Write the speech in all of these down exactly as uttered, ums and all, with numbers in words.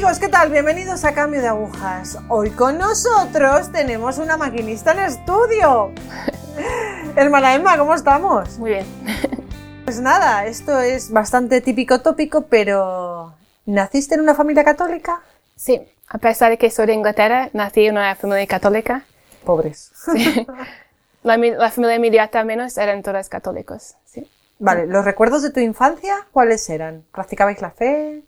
Amigos, ¿qué tal? Bienvenidos a Cambio de Agujas. Hoy con nosotros tenemos una maquinista en estudio. Hermana Emma, ¿cómo estamos? Muy bien. Pues nada, esto es bastante típico tópico, pero ¿naciste en una familia católica? Sí, a pesar de que soy de Inglaterra, nací en una familia católica. Pobres. Sí. La, la familia inmediata menos eran todos católicos, sí. Vale, ¿los recuerdos de tu infancia cuáles eran? ¿Practicabais la fe?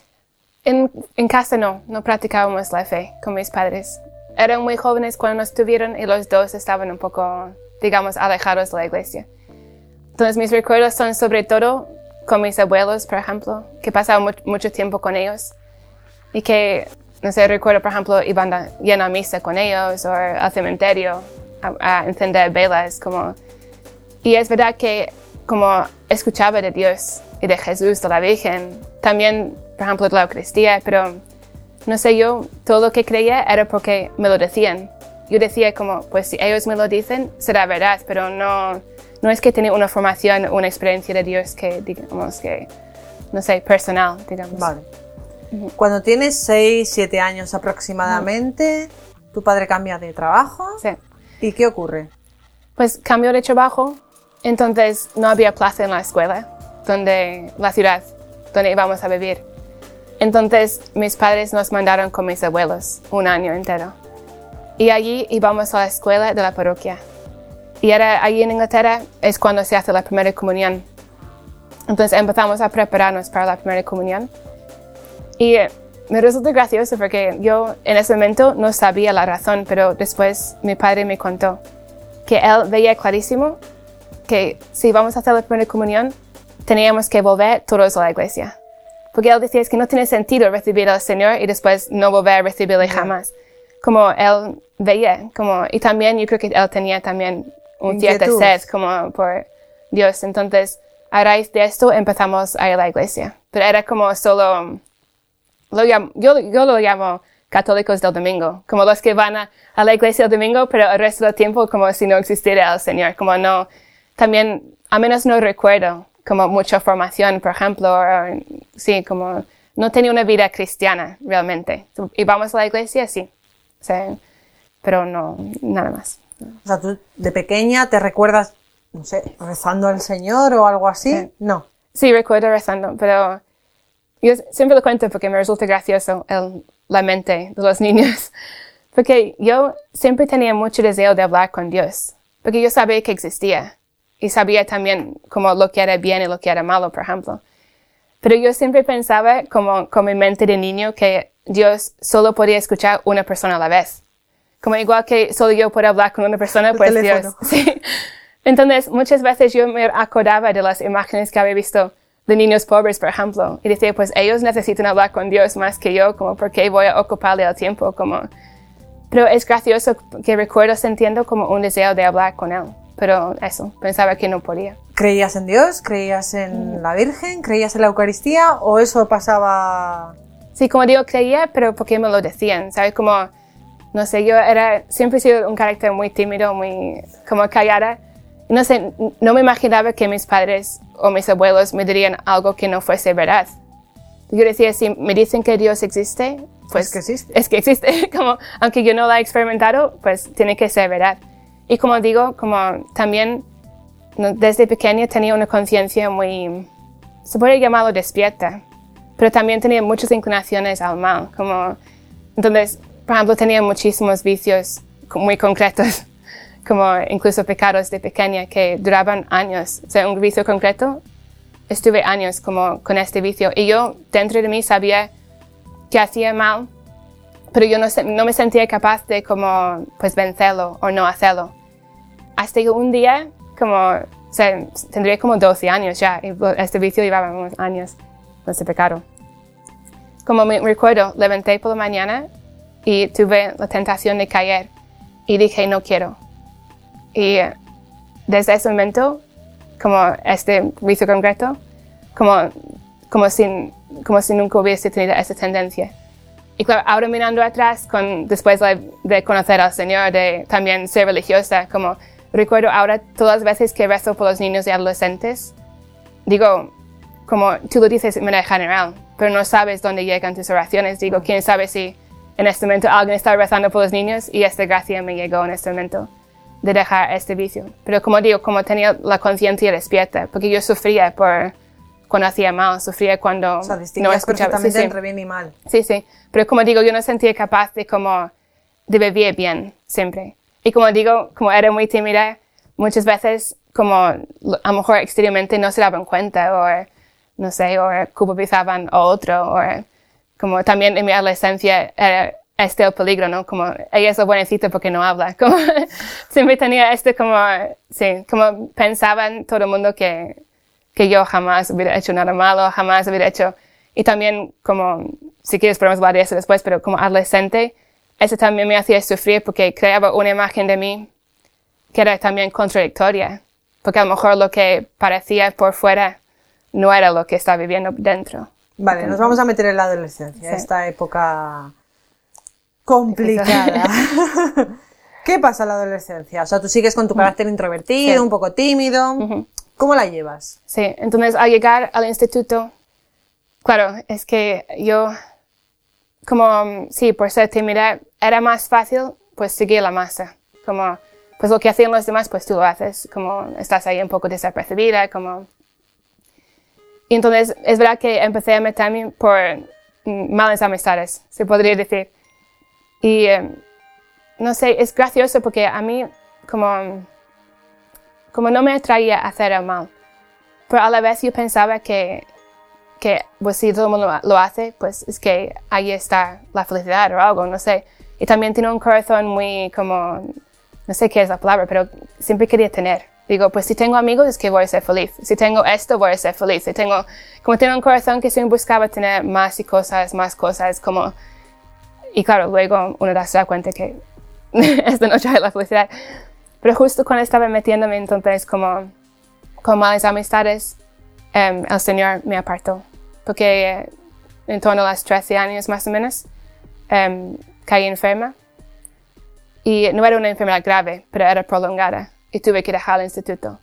En, en casa no, no practicábamos la fe con mis padres. Eran muy jóvenes cuando nos tuvieron y los dos estaban un poco, digamos, alejados de la iglesia. Entonces mis recuerdos son sobre todo con mis abuelos, por ejemplo, que pasaba mu mucho tiempo con ellos. Y que, no sé, recuerdo, por ejemplo, iban a ir a misa con ellos o al cementerio a, a encender velas. Como... Y es verdad que como escuchaba de Dios y de Jesús, de la Virgen, también, por ejemplo, de la Eucaristía, pero no sé, yo todo lo que creía era porque me lo decían. Yo decía como, pues si ellos me lo dicen, será verdad, pero no, no es que tenía una formación, una experiencia de Dios que, digamos, que, no sé, personal, digamos. Vale. Uh-huh. Cuando tienes seis, siete años aproximadamente, uh-huh. tu padre cambia de trabajo. Sí. ¿Y qué ocurre? Pues cambió de trabajo, entonces no había plaza en la escuela, donde la ciudad, donde íbamos a vivir. Entonces mis padres nos mandaron con mis abuelos un año entero. Y allí íbamos a la escuela de la parroquia. Y era allí en Inglaterra es cuando se hace la primera comunión. Entonces empezamos a prepararnos para la primera comunión. Y me resulta gracioso porque yo en ese momento no sabía la razón, pero después mi padre me contó que él veía clarísimo que si íbamos a hacer la primera comunión, teníamos que volver todos a la iglesia. Porque él decía es que no tiene sentido recibir al Señor y después no volver a recibirle yeah. jamás. Como él veía, como, y también yo creo que él tenía también un cierto sed como por Dios. Entonces, a raíz de esto empezamos a ir a la iglesia. Pero era como solo, lo llamo, yo, yo lo llamo católicos del domingo, como los que van a, a la iglesia el domingo, pero el resto del tiempo como si no existiera el Señor, como no, también, a menos no recuerdo como mucha formación, por ejemplo, o, sí, como no tenía una vida cristiana realmente. ¿Íbamos a la iglesia? Sí, sí, pero no, nada más. O sea, tú de pequeña te recuerdas, no sé, rezando al Señor o algo así, sí. No. Sí, recuerdo rezando, pero yo siempre lo cuento porque me resulta gracioso el, la mente de los niños. Porque yo siempre tenía mucho deseo de hablar con Dios, porque yo sabía que existía. Y sabía también como lo que era bien y lo que era malo, por ejemplo. Pero yo siempre pensaba, como con mi mente de niño, que Dios solo podía escuchar una persona a la vez. Como igual que solo yo puedo hablar con una persona, pues Dios. Sí. Entonces, muchas veces yo me acordaba de las imágenes que había visto de niños pobres, por ejemplo. Y decía, pues ellos necesitan hablar con Dios más que yo, como porque voy a ocuparle el tiempo, como. Pero es gracioso que recuerdo sintiendo como un deseo de hablar con Él. Pero eso, pensaba que no podía. ¿Creías en Dios? ¿Creías en mm. la Virgen? ¿Creías en la Eucaristía? ¿O eso pasaba...? Sí, como digo, creía, pero porque me lo decían, ¿sabes? Como, no sé, yo era, siempre he sido un carácter muy tímido, muy, como callada. No sé, no me imaginaba que mis padres o mis abuelos me dirían algo que no fuese verdad. Yo decía, si me dicen que Dios existe, pues... Es que existe. Es que existe. Como, aunque yo no lo he experimentado, pues tiene que ser verdad. Y como digo, como también no, desde pequeña tenía una conciencia muy, se puede llamarlo despierta, pero también tenía muchas inclinaciones al mal. Como, entonces, por ejemplo, tenía muchísimos vicios muy concretos, como incluso pecados de pequeña que duraban años. O sea, un vicio concreto, estuve años como con este vicio. Y yo dentro de mí sabía que hacía mal, pero yo no, no me sentía capaz de como, pues, vencerlo o no hacerlo. Hasta que un día, como, o sea, tendría como doce años ya, y este vicio llevaba unos años, este pecado. Como me recuerdo, levanté por la mañana y tuve la tentación de caer y dije, no quiero. Y desde ese momento, como este vicio concreto, como, como, si, como si nunca hubiese tenido esa tendencia. Y claro, ahora mirando atrás, con, después de, de conocer al Señor, de también ser religiosa, como recuerdo ahora todas las veces que rezo por los niños y adolescentes, digo, como tú lo dices de manera general, pero no sabes dónde llegan tus oraciones. Digo, quién sabe si en este momento alguien está rezando por los niños y esta gracia me llegó en este momento de dejar este vicio. Pero como digo, como tenía la conciencia despierta, porque yo sufría por cuando hacía mal, sufría cuando O sea, no distinguías escuchaba. perfectamente Sí, sí. entre bien y mal. Sí, sí. Pero como digo, yo no sentía capaz de como de vivir bien siempre. Y como digo, como era muy tímida, muchas veces como a lo mejor exteriormente no se daban cuenta o no sé, o culpabilizaban a otro, o como también en mi adolescencia era este el peligro, ¿no? Como ella es la buenecita porque no habla. Como siempre tenía este como, sí, como pensaban todo el mundo que que yo jamás hubiera hecho nada malo, jamás hubiera hecho. Y también, como, si quieres podemos hablar de eso después, pero como adolescente, eso también me hacía sufrir porque creaba una imagen de mí que era también contradictoria. Porque a lo mejor lo que parecía por fuera no era lo que estaba viviendo dentro. Vale, nos vamos a meter en la adolescencia, Sí. esta época complicada. ¿Qué pasa en la adolescencia? O sea, tú sigues con tu carácter introvertido, Sí. un poco tímido. Ujú. ¿Cómo la llevas? Sí, entonces al llegar al instituto, claro, es que yo, como, sí, por ser tímida, era más fácil, pues, seguir la masa. Como, pues lo que hacían los demás, pues tú lo haces. Como, estás ahí un poco desapercibida, como... Y entonces, es verdad que empecé a meterme por mm, malas amistades, se podría decir. Y, eh, no sé, es gracioso porque a mí, como... como no me atraía hacer el mal. Pero a la vez yo pensaba que, que pues si todo el mundo lo hace, pues es que ahí está la felicidad o algo, no sé. Y también tiene un corazón muy como, no sé qué es la palabra, pero siempre quería tener. Digo, pues si tengo amigos es que voy a ser feliz. Si tengo esto, voy a ser feliz. Si tengo, como tiene un corazón que siempre buscaba tener más y cosas, más cosas, como... Y claro, luego uno se da cuenta que esto no trae la felicidad. Pero justo cuando estaba metiéndome entonces como con malas amistades, um, el Señor me apartó. Porque eh, en torno a los trece años más o menos, um, caí enferma. Y no era una enfermedad grave, pero era prolongada. Y tuve que dejar el instituto.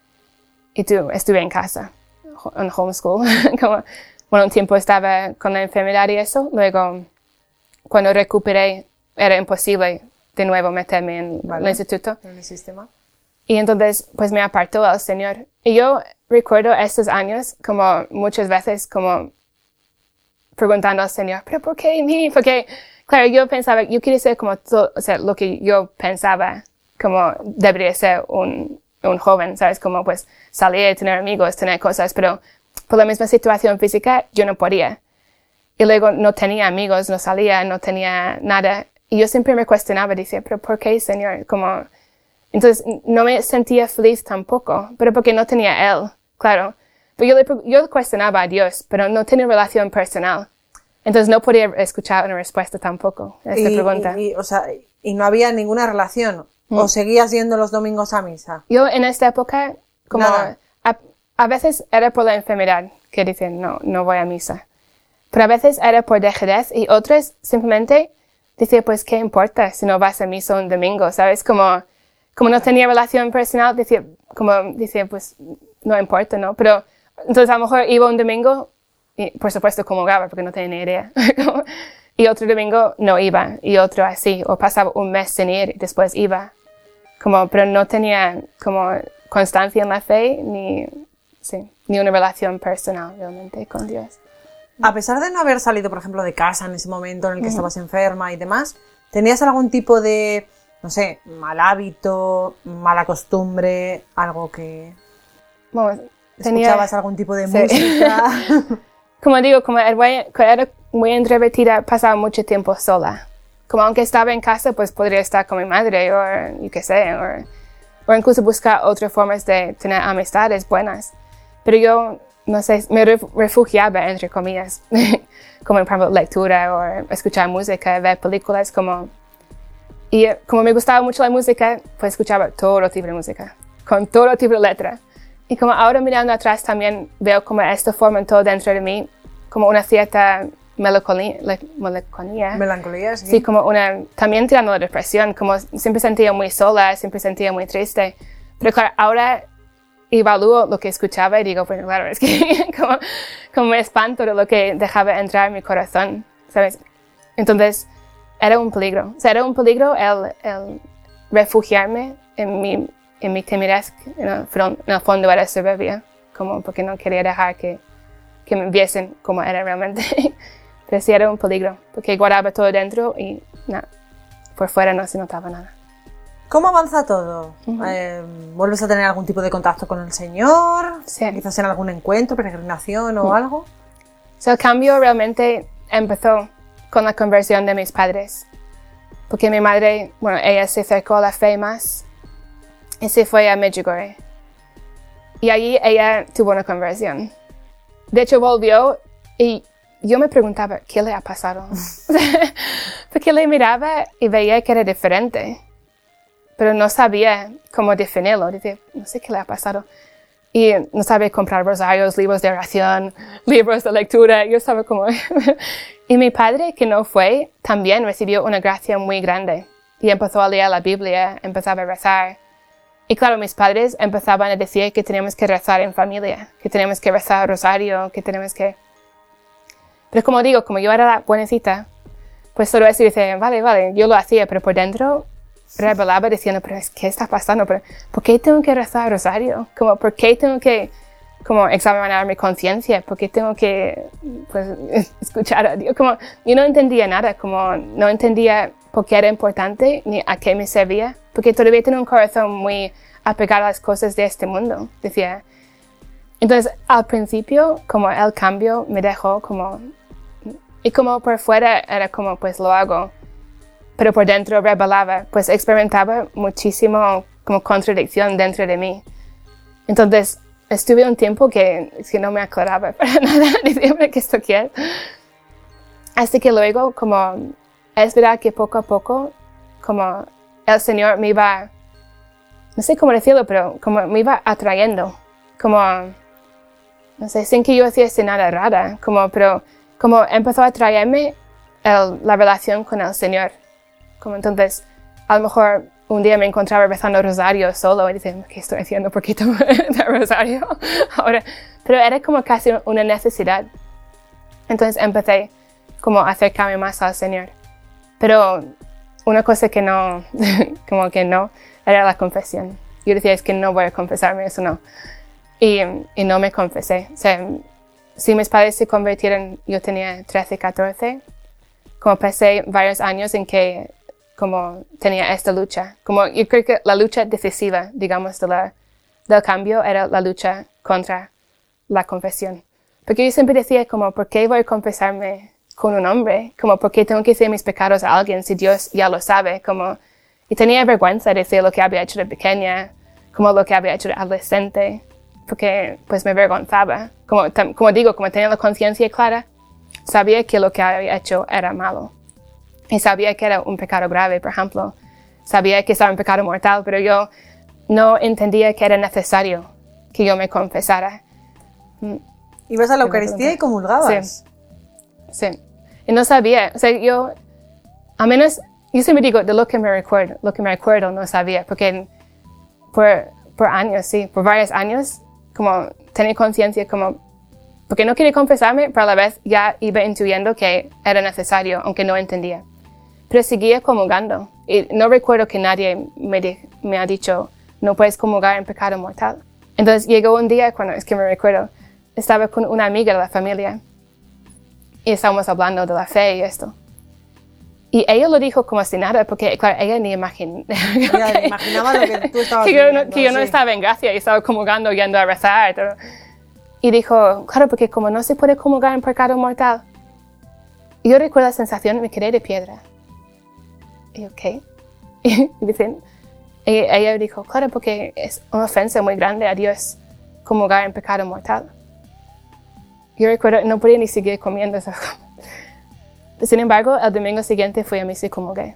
Y tu, estuve en casa, en homeschool. Como, bueno, un tiempo estaba con la enfermedad y eso. Luego, cuando recuperé, era imposible de nuevo meterme en Vale. el instituto. En el sistema. Y entonces, pues me apartó el Señor. Y yo recuerdo estos años como muchas veces como preguntando al Señor, ¿pero por qué a mí? Porque, claro, yo pensaba, yo quería ser como todo, o sea, lo que yo pensaba como debería ser un, un joven, ¿sabes? Como pues salir, tener amigos, tener cosas, pero por la misma situación física yo no podía. Y luego no tenía amigos, no salía, no tenía nada. Y yo siempre me cuestionaba, decía, ¿pero por qué, Señor? Como, entonces no me sentía feliz tampoco, pero porque no tenía Él, claro. Pero yo, le, yo cuestionaba a Dios, pero no tenía relación personal. Entonces no podía escuchar una respuesta tampoco a esta y, pregunta. Y, y, o sea, y no había ninguna relación. Mm. ¿O seguías yendo los domingos a misa? Yo en esta época, como Nada. a, a veces era por la enfermedad, que dicen, no, no voy a misa. Pero a veces era por dejadez y otras simplemente decía, pues, ¿qué importa si no vas a misa un domingo? ¿Sabes? Como, como no tenía relación personal, decía, como, decía, pues, no importa, ¿no? Pero, entonces a lo mejor iba un domingo y, por supuesto, comulgaba porque no tenía ni idea. Y otro domingo no iba, y otro así, o pasaba un mes sin ir y después iba. Como, pero no tenía como constancia en la fe, ni, sí, ni una relación personal realmente con Dios. A pesar de no haber salido, por ejemplo, de casa en ese momento en el que estabas enferma y demás, ¿tenías algún tipo de, no sé, mal hábito, mala costumbre, algo que... Bueno, tenía, ¿Escuchabas algún tipo de Sí. música? como digo, como era muy, era muy introvertida, pasaba mucho tiempo sola. Como aunque estaba en casa, pues podría estar con mi madre o yo qué sé, o, o incluso buscar otras formas de tener amistades buenas. Pero yo, no sé, me refugiaba, entre comillas, como por ejemplo lectura o escuchar música, ver películas, como... Y como me gustaba mucho la música, pues escuchaba todo tipo de música, con todo tipo de letra. Y como ahora mirando atrás también veo como esto forma todo dentro de mí, como una cierta melancolía. melancolía. Melancolía, sí. Sí, como una, también tirando la depresión, como siempre sentía muy sola, siempre sentía muy triste. Pero claro, ahora evalúo lo que escuchaba y digo, pues claro, es que como, como me espanto de lo que dejaba entrar en mi corazón, ¿sabes? Entonces, era un peligro. O sea, era un peligro el, el refugiarme en mi, en mi timidez, en el, front, en el fondo era soberbia, como porque no quería dejar que, que me viesen como era realmente. Pero sí era un peligro, porque guardaba todo dentro y nada, por fuera no se notaba nada. ¿Cómo avanza todo? Uh-huh. Eh, ¿Vuelves a tener algún tipo de contacto con el Señor? Sí. ¿Quizás en algún encuentro, peregrinación o uh-huh. algo? O sea, el cambio realmente empezó con la conversión de mis padres. Porque mi madre, bueno, ella se acercó a la fe más y se fue a Medjugorje. Y allí ella tuvo una conversión. De hecho, volvió y yo me preguntaba, ¿qué le ha pasado? Porque le miraba y veía que era diferente. Pero no sabía cómo definirlo. Decía, no sé qué le ha pasado. Y no sabía comprar rosarios, libros de oración, libros de lectura. Yo estaba como... Y mi padre, que no fue, también recibió una gracia muy grande. Y empezó a leer la Biblia, empezaba a rezar. Y claro, mis padres empezaban a decir que teníamos que rezar en familia, que teníamos que rezar rosario, que teníamos que... Pero como digo, como yo era la buenecita, pues todo eso dice, vale, vale, yo lo hacía, pero por dentro rebelaba diciendo, pero ¿qué está pasando? ¿Pero, ¿por qué tengo que rezar rosario? Como, ¿por qué tengo que como examinar mi conciencia? ¿Por qué tengo que pues, escuchar a Dios? Como, yo no entendía nada, como no entendía por qué era importante ni a qué me servía, porque todavía tengo un corazón muy apegado a las cosas de este mundo, decía. Entonces, al principio, como el cambio me dejó como... Y como por fuera era como, pues lo hago, pero por dentro rebelaba, pues experimentaba muchísimo como contradicción dentro de mí. Entonces, estuve un tiempo que, que no me aclaraba para nada, diciendo que esto quiere. Hasta que luego, como, es verdad que poco a poco, como el Señor me iba, no sé cómo decirlo, pero como me iba atrayendo, como, no sé, sin que yo hiciese nada rara, como, pero como empezó a atraerme el, la relación con el Señor. Como entonces, a lo mejor un día me encontraba rezando rosario solo y decía, ¿qué estoy haciendo? ¿Por qué tengo de rosario ahora? Pero era como casi una necesidad. Entonces empecé como a acercarme más al Señor. Pero una cosa que no, como que no, era la confesión. Yo decía, es que no voy a confesarme, eso no. Y, y no me confesé. O sea, si mis padres se convirtieron, yo tenía trece, catorce, como pasé varios años en que como tenía esta lucha. Como yo creo que la lucha decisiva, digamos, de la, del cambio era la lucha contra la confesión. Porque yo siempre decía como, ¿por qué voy a confesarme con un hombre? Como, ¿por qué tengo que decir mis pecados a alguien si Dios ya lo sabe? Como, y tenía vergüenza de decir lo que había hecho de pequeña, como lo que había hecho de adolescente, porque pues me avergonzaba. Como, tam, como digo, como tenía la conciencia clara, sabía que lo que había hecho era malo. Y sabía que era un pecado grave, por ejemplo. Sabía que estaba en pecado mortal, pero yo no entendía que era necesario que yo me confesara. Ibas a la Eucaristía y comulgabas. Sí. Sí. Y no sabía. O sea, yo, a menos, yo siempre digo, de lo que me recuerdo, lo que me recuerdo no sabía, porque por, por años, sí, por varios años, como tenía conciencia, como, porque no quería confesarme, pero a la vez ya iba intuyendo que era necesario, aunque no entendía. Pero seguía comulgando. Y no recuerdo que nadie me, di, me ha dicho, no puedes comulgar en pecado mortal. Entonces llegó un día, cuando es que me recuerdo, estaba con una amiga de la familia y estábamos hablando de la fe y esto. Y ella lo dijo como si nada, porque claro, ella ni imagin... Ella ni imaginaba lo que tú estabas que, yo viviendo, no, que yo no sí. estaba en gracia y estaba comulgando, yendo a rezar. Todo. Y dijo, claro, porque como no se puede comulgar en pecado mortal. Y yo recuerdo la sensación, me quedé de piedra. Y yo, ¿qué? Y dicen, ella, ella dijo, claro, porque es una ofensa muy grande a Dios comulgar en pecado mortal. Yo recuerdo, no podía ni seguir comiendo eso. Sin embargo, el domingo siguiente fui a misa y comulgué.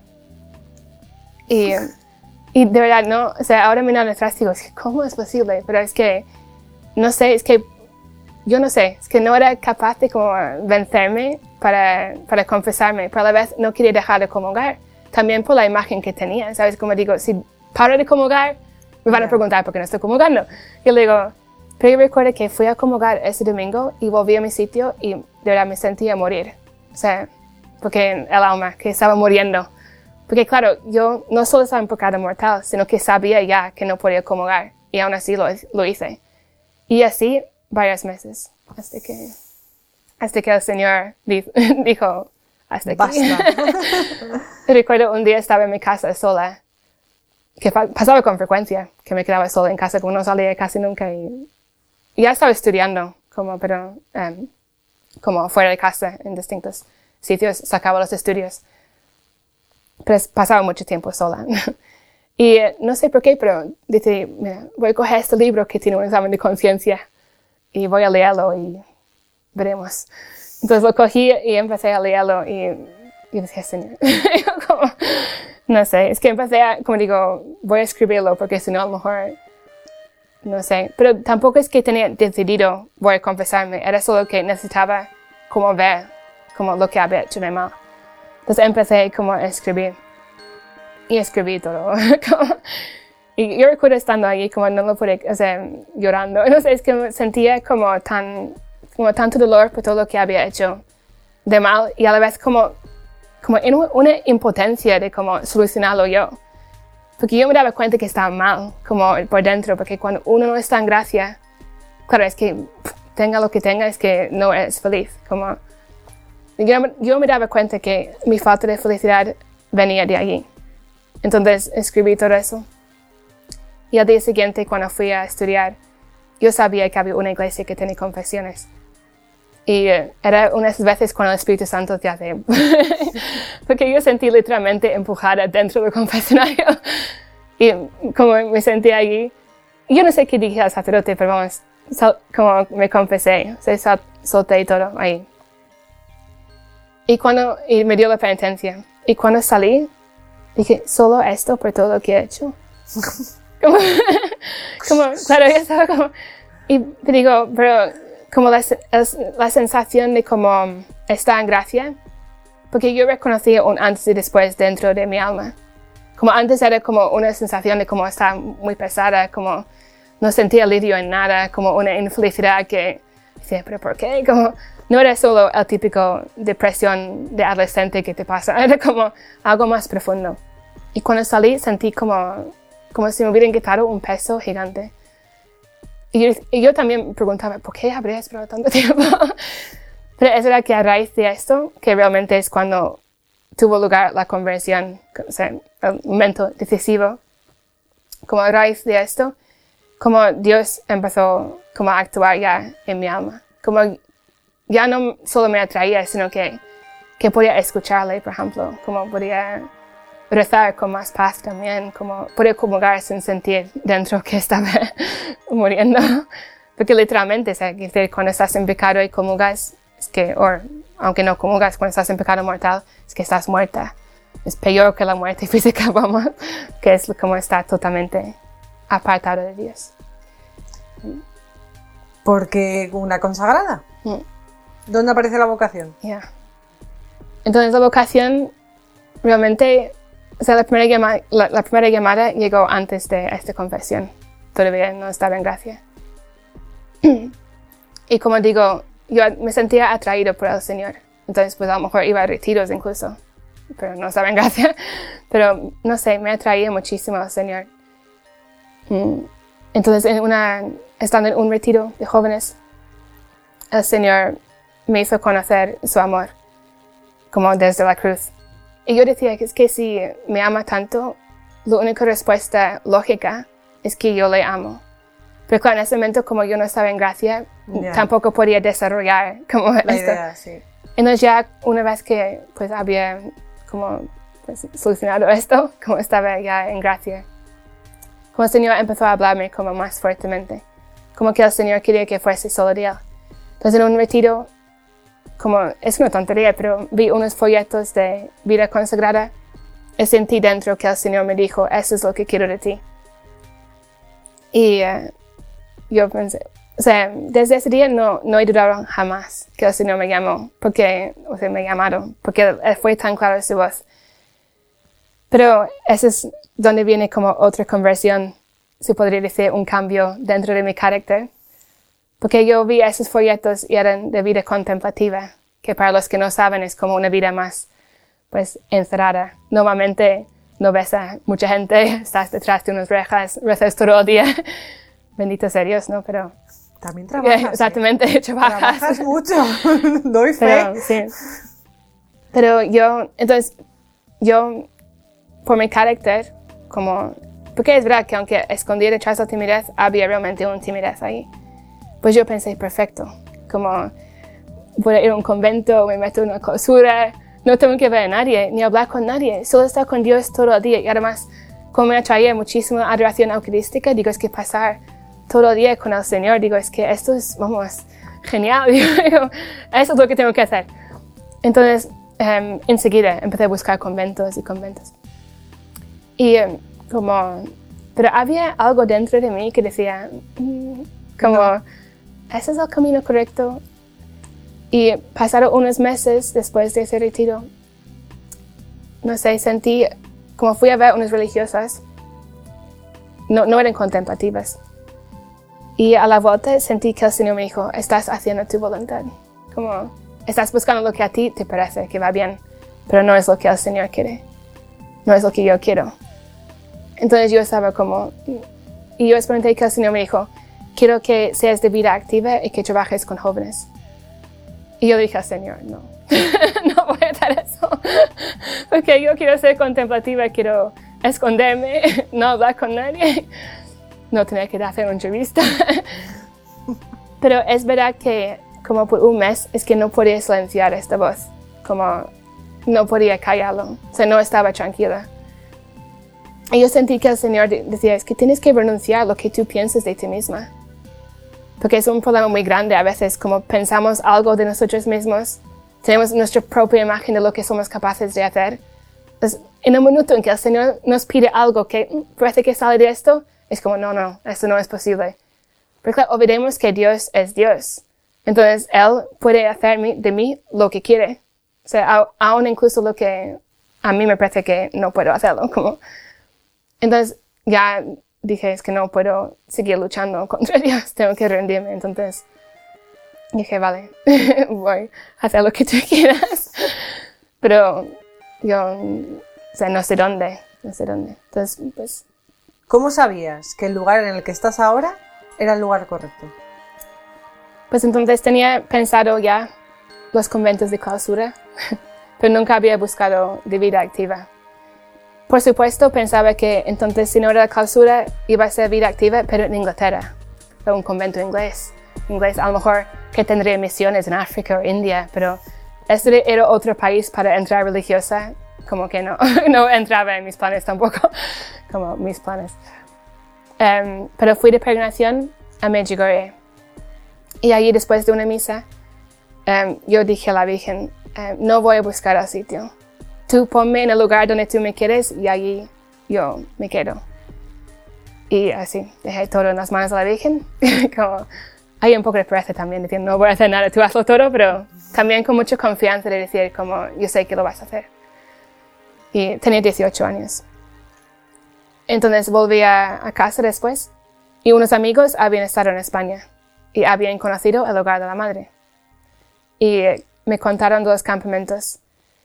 Y, y de verdad, no, o sea, ahora mirando atrás digo, ¿cómo es posible? Pero es que, no sé, es que, yo no sé, es que no era capaz de como vencerme para, para confesarme, pero a la vez no quería dejar de comulgar. También por la imagen que tenía, ¿sabes? Como digo, si paro de comulgar, Me van Yeah. a preguntar por qué no estoy comulgando. Yo le digo, pero yo recuerdo que fui a comulgar ese domingo y volví a mi sitio y de verdad me sentía morir. O sea, porque el alma, que estaba muriendo. Porque claro, yo no solo estaba en pecado mortal, sino que sabía ya que no podía comulgar. Y aún así lo, lo hice. Y así varios meses. Hasta que, hasta que el Señor di, dijo, hasta aquí. Basta. Recuerdo un día estaba en mi casa sola. Que pa- pasaba con frecuencia. Que me quedaba sola en casa, como no salía casi nunca. Y, y ya estaba estudiando, como, pero, um, como fuera de casa, en distintos sitios, sacaba los estudios. Pero pasaba mucho tiempo sola. Y eh, no sé por qué, pero dije, mira, voy a coger este libro que tiene un examen de conciencia y voy a leerlo y veremos. Entonces lo cogí y empecé a leerlo y, y decía, Señor, como, no sé, es que empecé a, como digo, voy a escribirlo porque si no a lo mejor, no sé. Pero tampoco es que tenía decidido, voy a confesarme, era solo que necesitaba como ver como lo que había hecho de mal. Entonces empecé como a escribir. Y escribí todo. Y yo recuerdo estando allí como no lo pude, o sea, llorando. No sé, es que me sentía como tan, como tanto dolor por todo lo que había hecho de mal y a la vez como, como en una impotencia de como solucionarlo yo. Porque yo me daba cuenta que estaba mal, como por dentro, porque cuando uno no está en gracia, claro, es que pff, tenga lo que tenga, es que no es feliz. Como, yo, yo me daba cuenta que mi falta de felicidad venía de allí. Entonces escribí todo eso. Y al día siguiente, cuando fui a estudiar, yo sabía que había una iglesia que tenía confesiones. Y uh, era unas veces cuando el Espíritu Santo te hace... Porque yo sentí literalmente empujada dentro del confesionario. Y como me sentí allí, yo no sé qué dije al sacerdote, pero vamos, sol, como me confesé, o sea, sol, solté todo ahí. Y cuando y me dio la penitencia. Y cuando salí, dije, solo esto por todo lo que he hecho. como, como, claro, yo estaba como, y te digo, pero como la, la sensación de como estar en gracia, porque yo reconocía un antes y después dentro de mi alma. Como antes era como una sensación de como estar muy pesada, como no sentía alivio en nada, como una infelicidad que decía, pero ¿por qué? Como, no era solo el típico depresión de adolescente que te pasa, era como algo más profundo. Y cuando salí sentí como, como si me hubieran quitado un peso gigante. Y yo, y yo también me preguntaba, ¿por qué habría esperado tanto tiempo? Pero es verdad que a raíz de esto, que realmente es cuando tuvo lugar la conversión, o sea, el momento decisivo, como a raíz de esto, como Dios empezó como a actuar ya en mi alma. Como ya no solo me atraía, sino que, que podía escucharle, por ejemplo, como podía rezar con más paz también, como podía comulgar sin sentir dentro que estaba muriendo. Porque literalmente, o sea, cuando estás en pecado y comulgas, es que, o aunque no comulgas, cuando estás en pecado mortal, es que estás muerta. Es peor que la muerte física, vamos, que es como estar totalmente apartado de Dios. Porque una consagrada. Mm. ¿Dónde aparece la vocación? Yeah. Entonces la vocación realmente, o sea, la primera, llama, la, la primera llamada llegó antes de esta confesión. Todavía no estaba en gracia. Y como digo, yo me sentía atraído por el Señor. Entonces, pues a lo mejor iba a retiros incluso. Pero no estaba en gracia. Pero, no sé, me atraía muchísimo al Señor. Entonces, en una, estando en un retiro de jóvenes, el Señor me hizo conocer su amor, como desde la cruz. Y yo decía que es que si me ama tanto, la única respuesta lógica es que yo le amo. Pero claro, en ese momento, como yo no estaba en gracia, yeah. tampoco podía desarrollar como la esto. idea, sí. Entonces ya una vez que pues había como pues, solucionado esto, como estaba ya en gracia, como el Señor empezó a hablarme como más fuertemente, como que el Señor quería que fuese solo de Él. Entonces en un retiro, como es una tontería, pero vi unos folletos de vida consagrada y sentí dentro que el Señor me dijo, eso es lo que quiero de ti. Y uh, yo pensé, o sea, desde ese día no, no he dudado jamás que el Señor me llamó, porque, o sea, me llamaron, porque fue tan claro su voz. Pero eso es donde viene como otra conversión se podría decir, un cambio dentro de mi carácter. Porque yo vi esos folletos y eran de vida contemplativa, que para los que no saben es como una vida más, pues, encerrada. Normalmente no ves a mucha gente, estás detrás de unas rejas, rezas todo el día. Bendito sea Dios, ¿no? Pero... También trabajas. Exactamente, ¿eh? trabajas. Trabajas mucho, doy fe. Pero, sí. Pero yo, entonces, yo, por mi carácter, como... Porque es verdad que aunque escondí detrás de la timidez, había realmente una timidez ahí. Pues yo pensé, perfecto, como voy a ir a un convento, me meto en una clausura, no tengo que ver a nadie, ni hablar con nadie, solo estar con Dios todo el día. Y además, como me atraía muchísima adoración eucarística, digo, es que pasar todo el día con el Señor, digo, es que esto es, vamos, genial, digo, eso es lo que tengo que hacer. Entonces, um, enseguida empecé a buscar conventos y conventos. Y um, como, pero había algo dentro de mí que decía, mm, como, no. ¿Ese es el camino correcto? Y pasaron unos meses después de ese retiro, no sé, sentí, como fui a ver unas religiosas, no, no eran contemplativas. Y a la vuelta sentí que el Señor me dijo, estás haciendo tu voluntad. Como, estás buscando lo que a ti te parece que va bien, pero no es lo que el Señor quiere. No es lo que yo quiero. Entonces yo estaba como, y yo experimenté que el Señor me dijo, quiero que seas de vida activa y que trabajes con jóvenes. Y yo dije al Señor, no, no voy a hacer eso. Porque yo quiero ser contemplativa, quiero esconderme, no hablar con nadie. No tener que hacer una entrevista. Pero es verdad que como por un mes es que no podía silenciar esta voz. Como no podía callarlo. O sea, no estaba tranquila. Y yo sentí que el Señor decía, es que tienes que renunciar a lo que tú piensas de ti misma. Porque es un problema muy grande a veces, como pensamos algo de nosotros mismos. Tenemos nuestra propia imagen de lo que somos capaces de hacer. Entonces, en el minuto en que el Señor nos pide algo que parece que sale de esto, es como, no, no, esto no es posible. Pero claro, olvidemos que Dios es Dios. Entonces, Él puede hacer de mí lo que quiere. O sea, aún incluso lo que a mí me parece que no puedo hacerlo. Como. Entonces, ya dije, es que no puedo seguir luchando contra Dios, tengo que rendirme. Entonces, dije, vale, voy a hacer lo que tú quieras. Pero yo, o sea, no sé dónde, no sé dónde. Entonces, pues... ¿Cómo sabías que el lugar en el que estás ahora era el lugar correcto? Pues entonces tenía pensado ya los conventos de clausura, pero nunca había buscado de vida activa. Por supuesto, pensaba que entonces si no era la clausura iba a ser vida activa, pero en Inglaterra, o un convento inglés. Inglés, a lo mejor que tendría misiones en África o India, pero este era otro país para entrar religiosa, como que no, no entraba en mis planes tampoco. Como mis planes. Um, pero fui de peregrinación a Medjugorje. Y allí, después de una misa, um, yo dije a la Virgen, um, no voy a buscar el sitio. Tú ponme en el lugar donde tú me quieres y allí yo me quedo. Y así, dejé todo en las manos de la Virgen. Como, hay un poco de pereza también, decir, no voy a hacer nada, tú hazlo todo, pero también con mucha confianza de decir, como, yo sé que lo vas a hacer. Y tenía dieciocho años. Entonces volví a, a casa después y unos amigos habían estado en España y habían conocido el hogar de la madre. Y me contaron de los campamentos.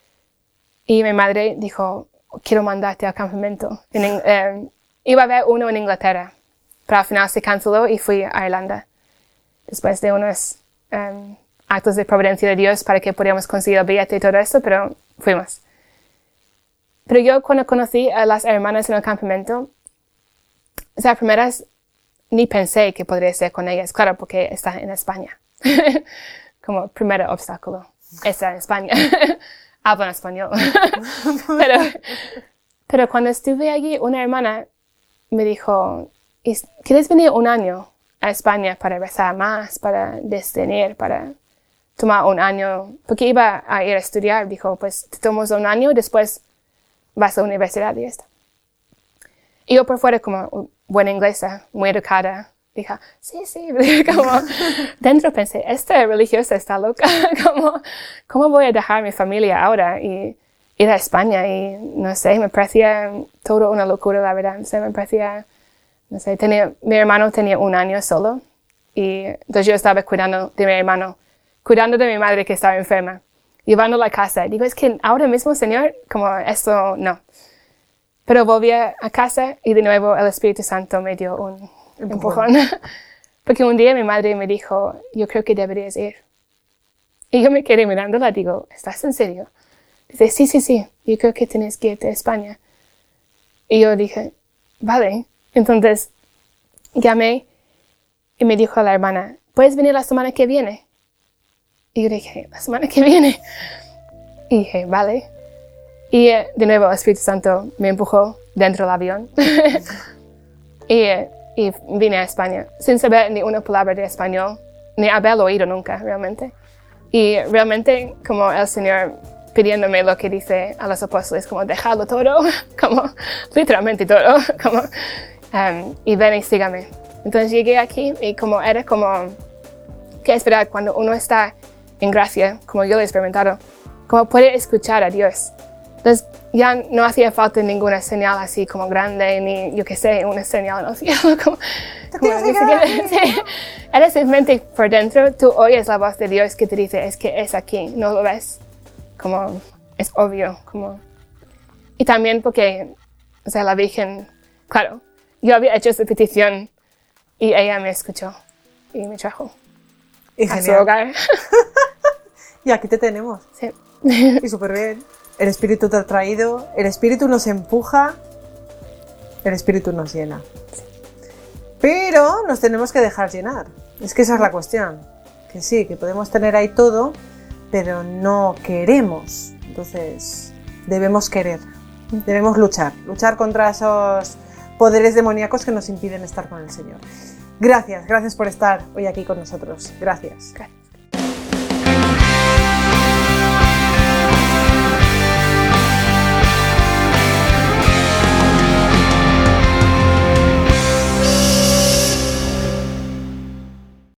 Y mi madre dijo, quiero mandarte al campamento. En, eh, iba a haber uno en Inglaterra, pero al final se canceló y fui a Irlanda. Después de unos um, actos de providencia de Dios para que pudiéramos conseguir el billete y todo eso, pero fuimos. Pero yo cuando conocí a las hermanas en el campamento, o sea, primeras ni pensé que podría ser con ellas, claro, porque está en España. Como primer obstáculo, está en España. Hablan español. pero, pero cuando estuve allí, una hermana me dijo, ¿quieres venir un año a España para rezar más, para discernir, para tomar un año? Porque iba a ir a estudiar, dijo, pues te tomas un año, después vas a la universidad y esto. Y yo por fuera como buena inglesa, muy educada, dije, sí, sí, como dentro pensé, esta religiosa está loca, como, ¿cómo voy a dejar mi familia ahora y ir a España? Y no sé, me parecía todo una locura, la verdad, o sea, me parecía no sé, tenía, mi hermano tenía un año solo y entonces yo estaba cuidando de mi hermano, cuidando de mi madre que estaba enferma, llevando a la casa. Digo, es que ahora mismo, Señor, como esto, no. Pero volví a casa y de nuevo el Espíritu Santo me dio un empujón. empujón. Porque un día mi madre me dijo, yo creo que deberías ir. Y yo me quedé mirándola, digo, ¿estás en serio? Dice, sí, sí, sí, yo creo que tienes que irte a España. Y yo dije, vale. Entonces llamé y me dijo a la hermana, ¿puedes venir la semana que viene? Y yo dije, ¿la semana que viene? Y dije, vale. Y eh, de nuevo el Espíritu Santo me empujó dentro del avión. y, eh, y vine a España sin saber ni una palabra de español, ni haberlo oído nunca realmente. Y realmente como el Señor pidiéndome lo que dice a los apóstoles, como dejarlo todo, como literalmente todo, como um, y ven y sígame. Entonces llegué aquí y como era como, que es verdad, cuando uno está en gracia, como yo lo he experimentado, como puede escuchar a Dios. Entonces ya no hacía falta ninguna señal así como grande, ni yo qué sé, una señal en el cielo, como, como que se, era simplemente por dentro, tú oyes la voz de Dios que te dice, es que es aquí, no lo ves. Como, es obvio, como, y también porque, o sea, la Virgen, claro, yo había hecho esa petición y ella me escuchó y me trajo y a su hogar. Y aquí te tenemos. Sí. Y súper bien. El Espíritu te ha traído, el Espíritu nos empuja, el Espíritu nos llena. Sí. Pero nos tenemos que dejar llenar. Es que esa es la cuestión. Que sí, que podemos tener ahí todo, pero no queremos. Entonces, debemos querer, debemos luchar, luchar contra esos poderes demoníacos que nos impiden estar con el Señor. Gracias, gracias por estar hoy aquí con nosotros. Gracias. Gracias.